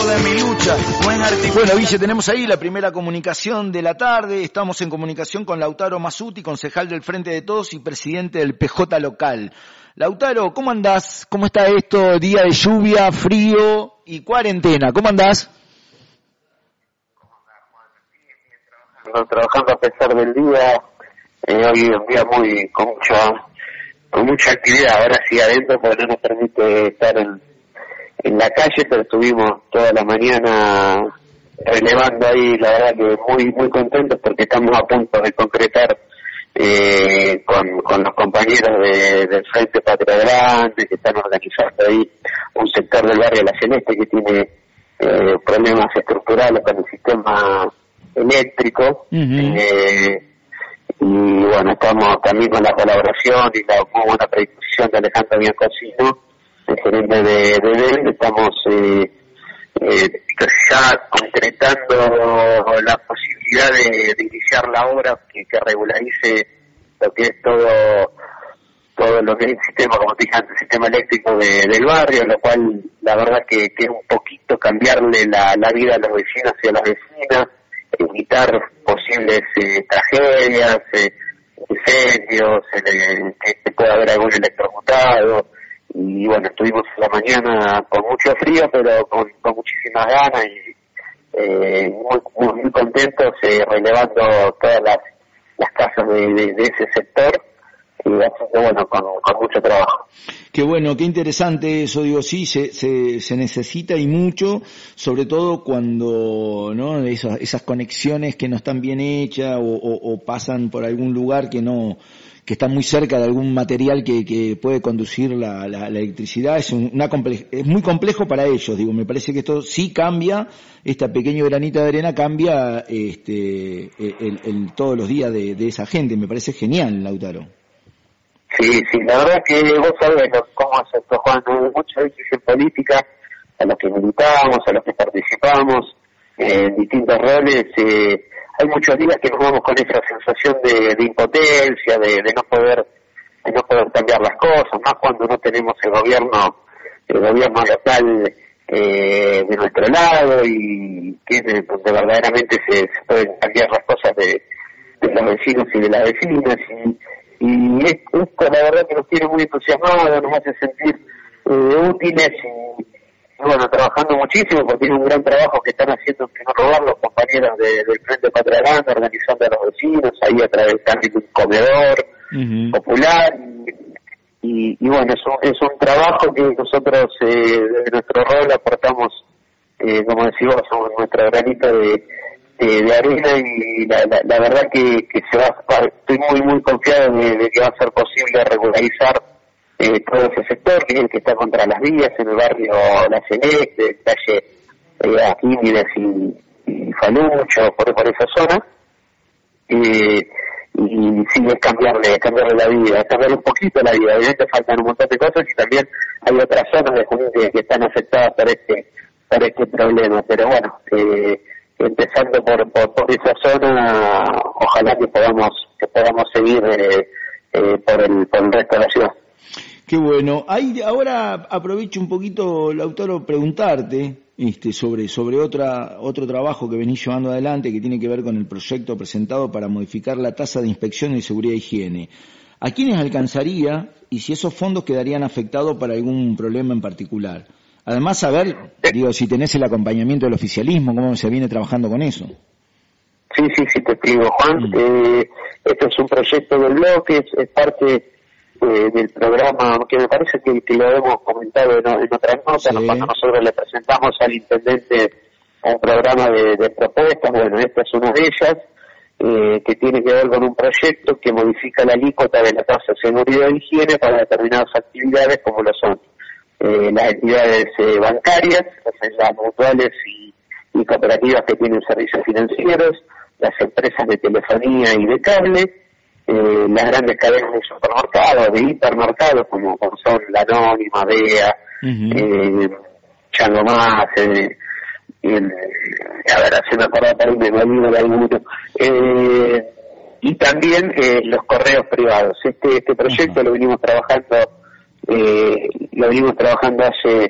de mi lucha no es artificial. Bueno, Ville, tenemos ahí la primera comunicación de la tarde. Estamos en comunicación con Lautaro Mazzuti, concejal del Frente de Todos y presidente del PJ local. Lautaro, ¿cómo andás? ¿Cómo está esto? Día de lluvia, frío y cuarentena. ¿Cómo andás? Trabajando a pesar del día. Hoy es un día con mucha actividad. Ahora sí adentro porque no nos permite estar en la calle, pero estuvimos toda la mañana relevando ahí. La verdad que muy contentos porque estamos a punto de concretar con los compañeros del Frente Patria Grande, que están organizando ahí un sector del barrio La Celeste que tiene problemas estructurales con el sistema eléctrico. Y bueno, estamos también con la colaboración y la muy buena predisposición de Alejandro Biancosino, el gerente de DEL. Estamos ya concretando la posibilidad de iniciar la obra que regularice lo que es todo lo que es el sistema, como te dije antes, el sistema eléctrico del barrio, lo cual la verdad que es un poquito cambiarle la vida a los vecinos y a las vecinas, evitar posibles tragedias, incendios, que pueda haber algún electrocutado. Y bueno, estuvimos en la mañana con mucho frío, pero con muchísimas ganas y muy contentos, relevando todas las casas de ese sector. Y así que bueno, con mucho trabajo. Qué bueno, qué interesante eso, digo, sí, se necesita y mucho, sobre todo cuando, ¿no?, esas conexiones que no están bien hechas o pasan por algún lugar que está muy cerca de algún material que puede conducir la electricidad. Es muy complejo para ellos, digo, me parece que esto sí cambia, esta pequeña granita de arena cambia todos los días de esa gente. Me parece genial, Lautaro. Sí, la verdad que vos sabés cómo es esto, Juan. Muchas veces en política, a los que militamos, a los que participamos en distintos roles, hay muchos días que nos vamos con esa sensación de impotencia, de no poder cambiar las cosas, más cuando no tenemos el gobierno local de nuestro lado, y que donde verdaderamente se pueden cambiar las cosas de los vecinos y de las vecinas. Y esto la verdad que nos tiene muy entusiasmados, nos hace sentir útiles y bueno, trabajando muchísimo, porque tiene un gran trabajo que están haciendo en primer lugar los compañeros del Frente Patria Grande, organizando a los vecinos, ahí a través también de un comedor popular. Y bueno, es un trabajo que nosotros desde nuestro rol aportamos, como decimos, nuestro granito de arena, y la verdad que estoy muy confiado de que va a ser posible regularizar todo ese sector, que es el que está contra las vías, en el barrio La Celeste, calle Aquímedes y Falucho, por esa zona. Y sí, es cambiarle la vida, es cambiarle un poquito la vida. Obviamente faltan un montón de cosas y también hay otras zonas de Junín que están afectadas por este problema, pero bueno, empezando por esa zona, ojalá que podamos seguir por el resto de la ciudad. Qué bueno. Ahora aprovecho un poquito, Lautaro, preguntarte sobre otro trabajo que venís llevando adelante, que tiene que ver con el proyecto presentado para modificar la tasa de inspección de seguridad e higiene. ¿A quiénes alcanzaría y si esos fondos quedarían afectados para algún problema en particular? Además, saber, si tenés el acompañamiento del oficialismo, cómo se viene trabajando con eso. Sí, te explico, Juan. Esto es un proyecto del bloque, es parte del programa, que me parece que lo hemos comentado en otras notas, sí. Cuando nosotros le presentamos al intendente un programa de propuestas. Bueno, esta es una de ellas, que tiene que ver con un proyecto que modifica la alícuota de la tasa de seguridad e higiene para determinadas actividades, como lo son las entidades bancarias, las mutuales y cooperativas que tienen servicios financieros, las empresas de telefonía y de cable, las grandes cadenas de supermercados, de hipermercados, como son La Anónima, Bea, Chango Más, a ver, se me acuerda para un memorismo de alguno, y también los correos privados. Este proyecto lo venimos trabajando hace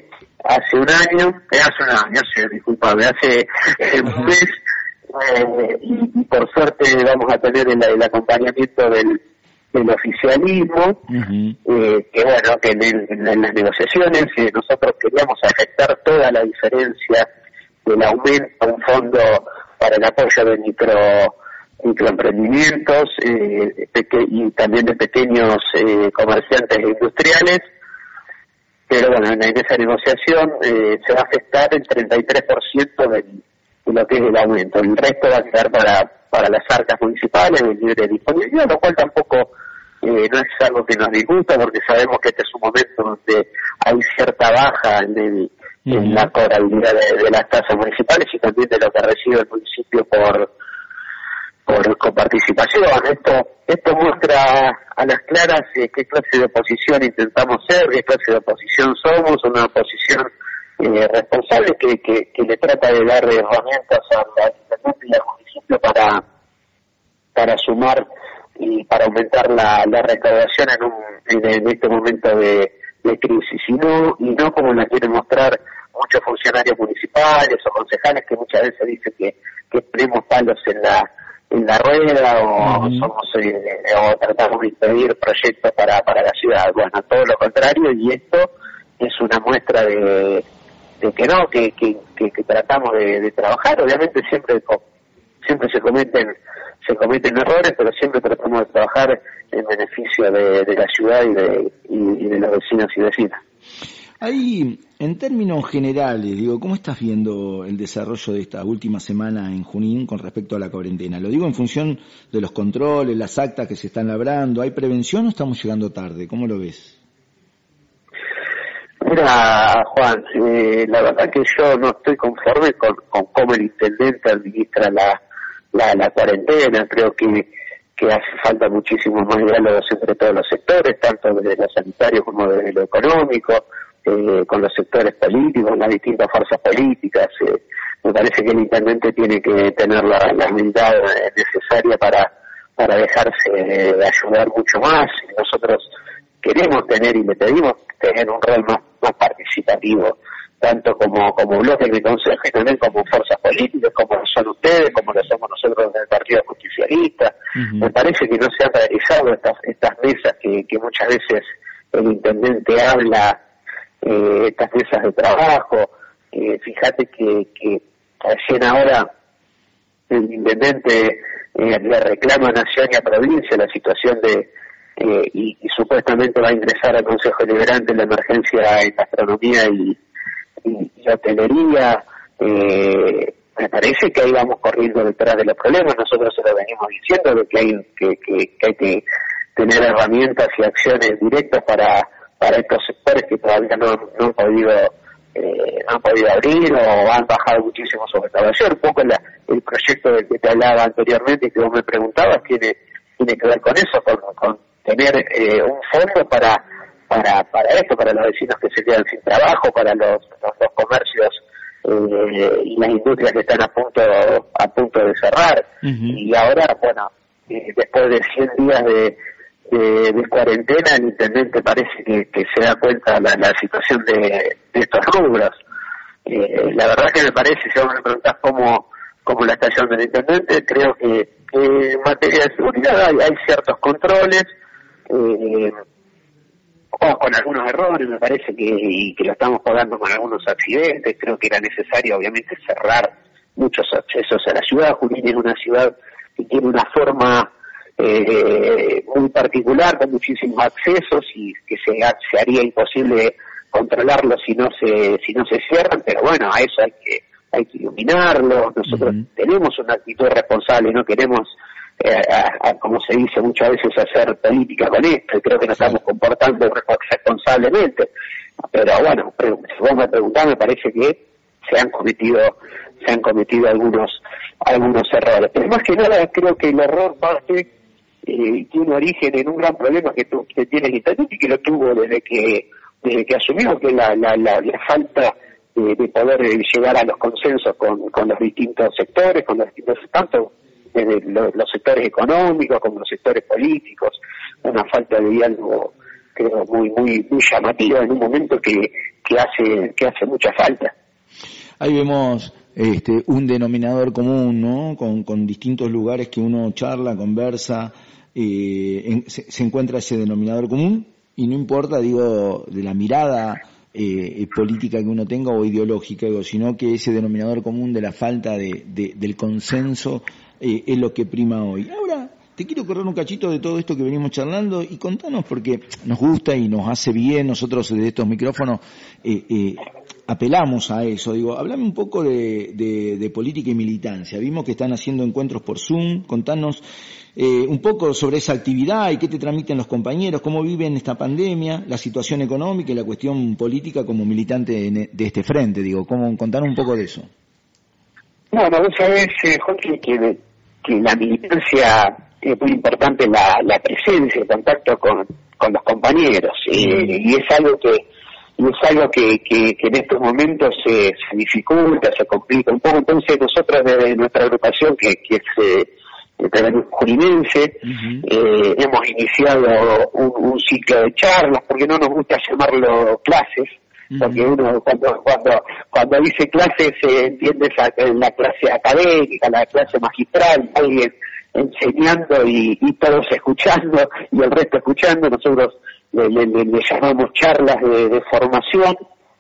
hace un año, disculpame, hace un mes, y por suerte vamos a tener el acompañamiento del oficialismo, que bueno, que en las negociaciones nosotros queríamos afectar toda la diferencia del aumento a un fondo para el apoyo de microemprendimientos y también de pequeños comerciantes industriales, pero bueno, en esa negociación se va a afectar el 33% de lo que es el aumento, el resto va a quedar para las arcas municipales de libre disponibilidad, lo cual tampoco no es algo que nos disgusta, porque sabemos que este es un momento donde hay cierta baja en la cobrabilidad de las tasas municipales y también de lo que recibe el municipio por coparticipación. Esto muestra a las claras qué clase de oposición intentamos ser, qué clase de oposición somos, una oposición responsable que le trata de dar herramientas al intendente y al municipio para sumar y para aumentar la recaudación en este momento de crisis, y no como la quieren mostrar muchos funcionarios municipales o concejales que muchas veces dicen que ponemos palos en la rueda o o tratamos de impedir proyectos para la ciudad. Bueno, todo lo contrario, y esto es una muestra de que no, que tratamos de trabajar. Obviamente siempre se cometen errores, pero siempre tratamos de trabajar en beneficio de la ciudad y de los vecinos y vecinas. Ahí, en términos generales, ¿cómo estás viendo el desarrollo de esta última semana en Junín con respecto a la cuarentena? Lo digo en función de los controles, las actas que se están labrando. ¿Hay prevención o estamos llegando tarde? ¿Cómo lo ves? Mira, Juan, la verdad que yo no estoy conforme con cómo el intendente administra la cuarentena. Creo que hace falta muchísimo más diálogos entre todos los sectores, tanto desde lo sanitario como desde lo económico, con los sectores políticos, las distintas fuerzas políticas. Me parece que el intendente tiene que tener la humildad necesaria para dejarse ayudar mucho más. Nosotros queremos tener y le pedimos tener un rol más participativo, tanto como bloque de consejo y también como fuerzas políticas, como lo son ustedes, como lo somos nosotros del Partido Justicialista. Me parece que no se han realizado estas mesas que muchas veces el intendente habla, estas mesas de trabajo. Fíjate que recién ahora el intendente le reclama a Nación y a provincia la situación y supuestamente va a ingresar al Consejo Deliberante en la emergencia en gastronomía y hotelería. Me parece que ahí vamos corriendo detrás de los problemas. Nosotros se lo venimos diciendo de que hay que tener herramientas y acciones directas para estos sectores que todavía no han podido abrir o han bajado muchísimo su recaudación. Un poco el proyecto del que te hablaba anteriormente y que vos me preguntabas tiene que ver con eso, con tener un fondo para esto, para los vecinos que se quedan sin trabajo, para los comercios y las industrias que están a punto de cerrar. Y ahora, bueno, después de 100 días de cuarentena, el intendente parece que se da cuenta la situación de estos rubros. La verdad que me parece, si vos me preguntás cómo la está llevando el intendente, creo que en materia de seguridad hay ciertos controles, con algunos errores, me parece que lo estamos pagando con algunos accidentes. Creo que era necesario, obviamente, cerrar muchos accesos a la ciudad. Junín es una ciudad que tiene una forma muy particular, con muchísimos accesos, y que se haría imposible controlarlo si no se cierran, pero bueno, a eso hay que iluminarlo. Nosotros tenemos una actitud responsable, no queremos, como se dice muchas veces, hacer política con esto, y creo que nos estamos comportando responsablemente. Pero bueno, si vos me preguntás, me parece que se han cometido algunos errores. Pero más que nada creo que el error parte tiene origen en un gran problema que tiene el intendente y que lo tuvo desde que asumió, que la falta de poder llegar a los consensos con los distintos sectores, tanto desde los sectores económicos como los sectores políticos, una falta de diálogo creo muy llamativa en un momento que hace mucha falta. Ahí vemos un denominador común, ¿no? Con distintos lugares que uno charla, conversa, se encuentra ese denominador común, y no importa, digo, de la mirada política que uno tenga o ideológica, digo, sino que ese denominador común de la falta del consenso es lo que prima hoy. Ahora, te quiero correr un cachito de todo esto que venimos charlando y contanos, porque nos gusta y nos hace bien, nosotros desde estos micrófonos apelamos a eso. Digo, háblame un poco de política y militancia. Vimos que están haciendo encuentros por Zoom. Contanos un poco sobre esa actividad y qué te transmiten los compañeros, cómo viven esta pandemia, la situación económica y la cuestión política como militante de este frente. Digo, contanos un poco de eso. Bueno, vos sabés, Jorge, que la militancia es muy importante, la presencia, el contacto con los compañeros, y es algo que en estos momentos se dificulta, se complica un poco. Entonces nosotros desde nuestra agrupación, que es el Jurinense, hemos iniciado un ciclo de charlas, porque no nos gusta llamarlo clases, porque uno cuando dice clases se entiende la clase académica, la clase magistral, alguien enseñando y todos escuchando y el resto escuchando. Nosotros le llamamos charlas de formación,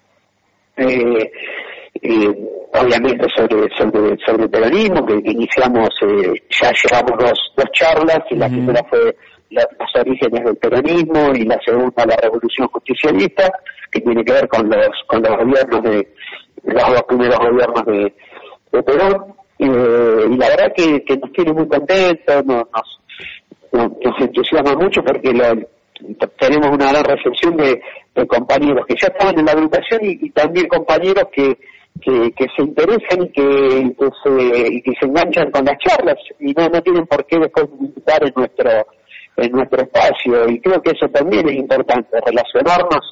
obviamente sobre el peronismo, que iniciamos, ya llevamos dos charlas, y la primera fue los orígenes del peronismo, y la segunda la revolución justicialista, que tiene que ver con los gobiernos los dos primeros gobiernos de Perón. Y la verdad que nos tiene muy contentos, nos entusiasma mucho, porque tenemos una gran recepción de compañeros que ya estaban en la agrupación, y también compañeros que se interesan y que se enganchan con las charlas, y no tienen por qué después visitar en nuestro espacio. Y creo que eso también es importante, relacionarnos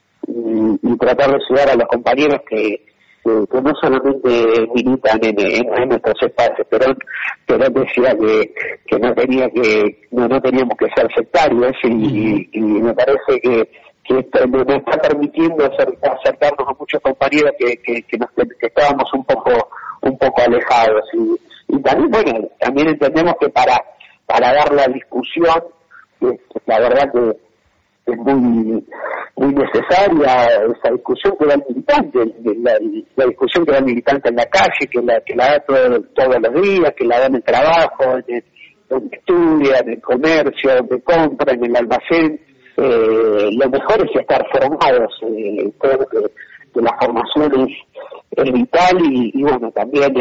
y tratar de ayudar a los compañeros que no solamente militan en nuestros espacios. Pero decía que no teníamos que ser sectarios, y me parece que esto nos está permitiendo acercarnos a muchos compañeros que estábamos un poco alejados, y también, bueno, también entendemos que para dar la discusión, la verdad que es muy necesaria esa discusión que da el militante, la discusión que da el militante en la calle, que la da todos los días, que la da en el trabajo, donde estudia, en el comercio, donde compra, en el almacén. Lo mejor es estar formados. Creo que la formación es vital, y bueno, también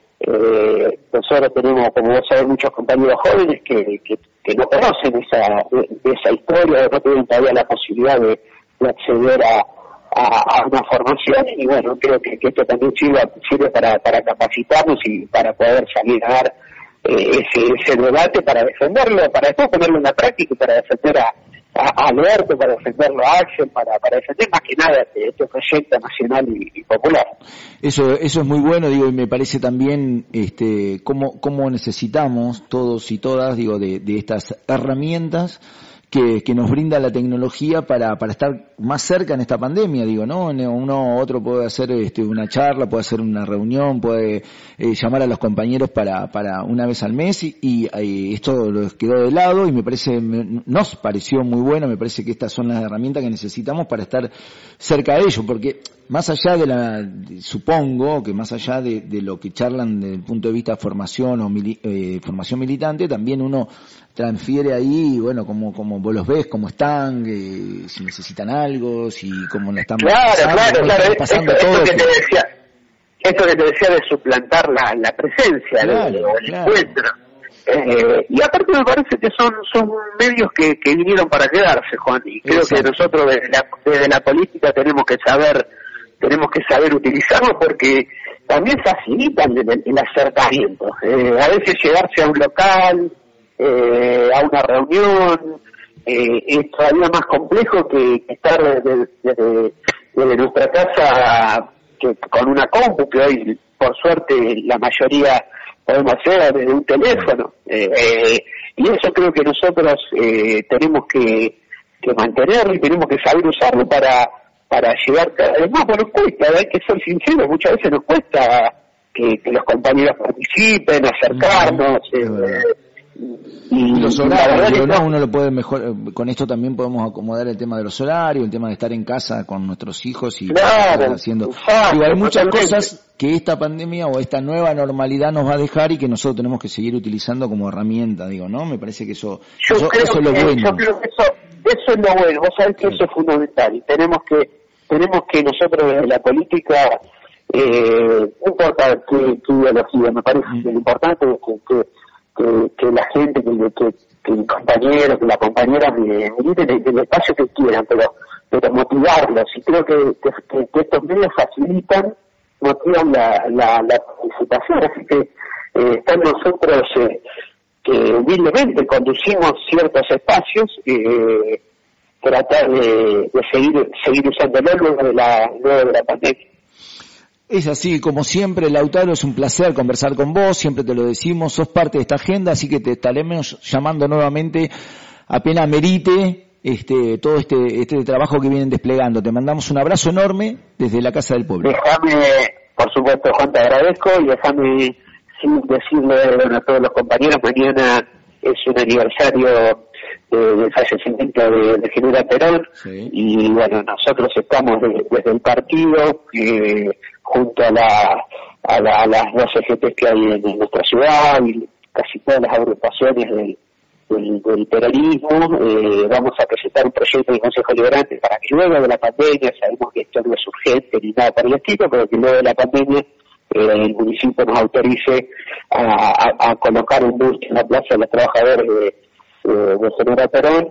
nosotros tenemos, como vos sabés, muchos compañeros jóvenes que no conocen esa historia, no tienen todavía la posibilidad de acceder a una formación, y bueno, creo que esto también sirve para capacitarnos y para poder salir a dar ese debate, para defenderlo, para después ponerlo en la práctica, y para defender a Alberto, para defenderlo a Axel, para defender más que nada este proyecto nacional y popular. Eso es muy bueno, digo, y me parece también cómo necesitamos todos y todas, digo, de estas herramientas que nos brinda la tecnología para estar más cerca en esta pandemia, digo, ¿no? Otro puede hacer una charla, puede hacer una reunión, puede llamar a los compañeros para una vez al mes, y esto lo quedó de lado, y nos pareció muy bueno. Me parece que estas son las herramientas que necesitamos para estar cerca de ellos, porque más allá supongo que más allá de lo que charlan desde el punto de vista de formación o formación militante, también uno transfiere ahí, bueno, como vos los ves, cómo están, si necesitan algo, si cómo la están pasando todo. Esto que te decía de suplantar la presencia, el encuentro. Y aparte me parece que son medios que vinieron para quedarse, Juan, y creo que nosotros desde la política tenemos que saber utilizarlo, porque también facilitan el acercamiento. A veces llegarse a un local, a una reunión, es todavía más complejo que estar desde nuestra casa con una compu, que hoy por suerte la mayoría podemos hacer desde un teléfono, y eso creo que nosotros tenemos que que mantenerlo y tenemos que saber usarlo para llegar cada vez más. Bueno, nos cuesta, hay que ser sinceros, muchas veces nos cuesta que los compañeros participen, acercarnos, y los horarios, ¿no? Uno lo puede mejor, con esto también podemos acomodar el tema de los horarios, el tema de estar en casa con nuestros hijos y claro, haciendo. Exacto, digo, hay muchas cosas que esta pandemia o esta nueva normalidad nos va a dejar y que nosotros tenemos que seguir utilizando como herramienta, digo, ¿no? Me parece que eso es lo bueno. Yo creo que eso es lo bueno, vos sabés que eso es fundamental y tenemos que nosotros desde la política, no importa qué ideología, me parece que lo importante es que la gente, que el compañero, que la compañera militen en el espacio que quieran, pero motivarlos, y creo que estos medios motivan la participación, así que están nosotros que humildemente conducimos ciertos espacios, tratar de seguir usándolo luego de la pandemia. Es así, como siempre, Lautaro, es un placer conversar con vos, siempre te lo decimos, sos parte de esta agenda, así que te estaremos llamando nuevamente apenas merite todo este trabajo que vienen desplegando. Te mandamos un abrazo enorme desde la Casa del Pueblo. Déjame, por supuesto, Juan, te agradezco, y déjame decirle a todos los compañeros, mañana es un aniversario del fallecimiento de General Perón, sí. Y bueno, nosotros estamos desde el partido, junto a las 12 GTs que hay en nuestra ciudad y casi todas las agrupaciones del peronismo, vamos a presentar un proyecto del Consejo Liberante para que luego de la pandemia, sabemos que esto no es urgente ni nada por el estilo, pero que luego de la pandemia el municipio nos autorice a colocar un busto en la Plaza de los Trabajadores de General Perón,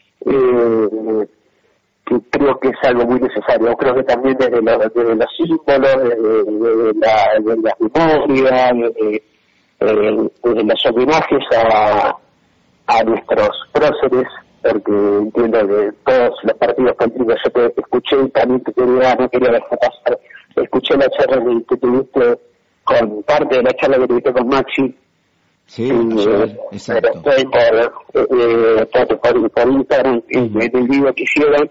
que creo que es algo muy necesario. Creo que también desde los símbolos, desde las memorias, desde los homenajes a nuestros próceres, porque entiendo que todos los partidos políticos, yo te escuché y también no quería dejar pasar, escuché la charla que tuviste con parte de la charla que tuviste con Maxi. Sí, exacto. Por Instagram, en el video que hicieron,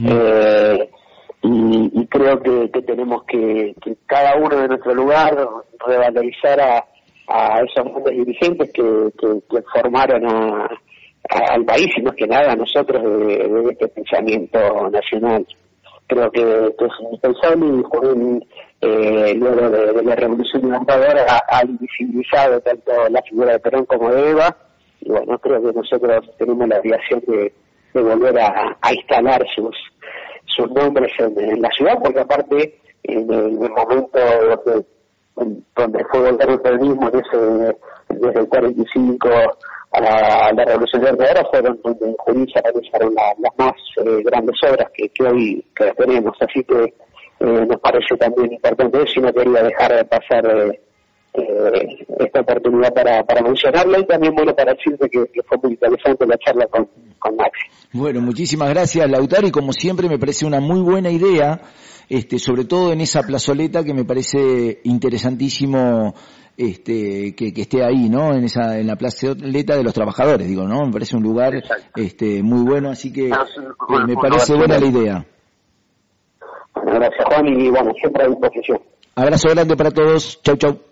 y creo que tenemos que cada uno de nuestro lugar revalorizar a esos grandes dirigentes que formaron al país, y más que nada a nosotros de este pensamiento nacional. Creo que es indispensable, y luego de la Revolución Libertadora ha invisibilizado tanto la figura de Perón como de Eva, y bueno, creo que nosotros tenemos la obligación de volver a instalar sus nombres en la ciudad, porque aparte en el momento donde fue volver el peronismo desde el 45 a la Revolución Libertadora, fueron donde en Junín se realizaron las más grandes obras que hoy tenemos, así que nos parece también importante eso, y no quería dejar de pasar esta oportunidad para mencionarla, y también bueno para decirte que fue muy interesante la charla con Maxi. Bueno, muchísimas gracias, Lautaro, y como siempre me parece una muy buena idea, sobre todo en esa plazoleta que me parece interesantísimo que esté ahí, ¿no? En la plazoleta de los trabajadores, digo, ¿no? Me parece un lugar muy bueno, así que me parece buena la idea. Gracias, Juan, y bueno, siempre a disposición. Abrazo grande para todos. Chau, chau.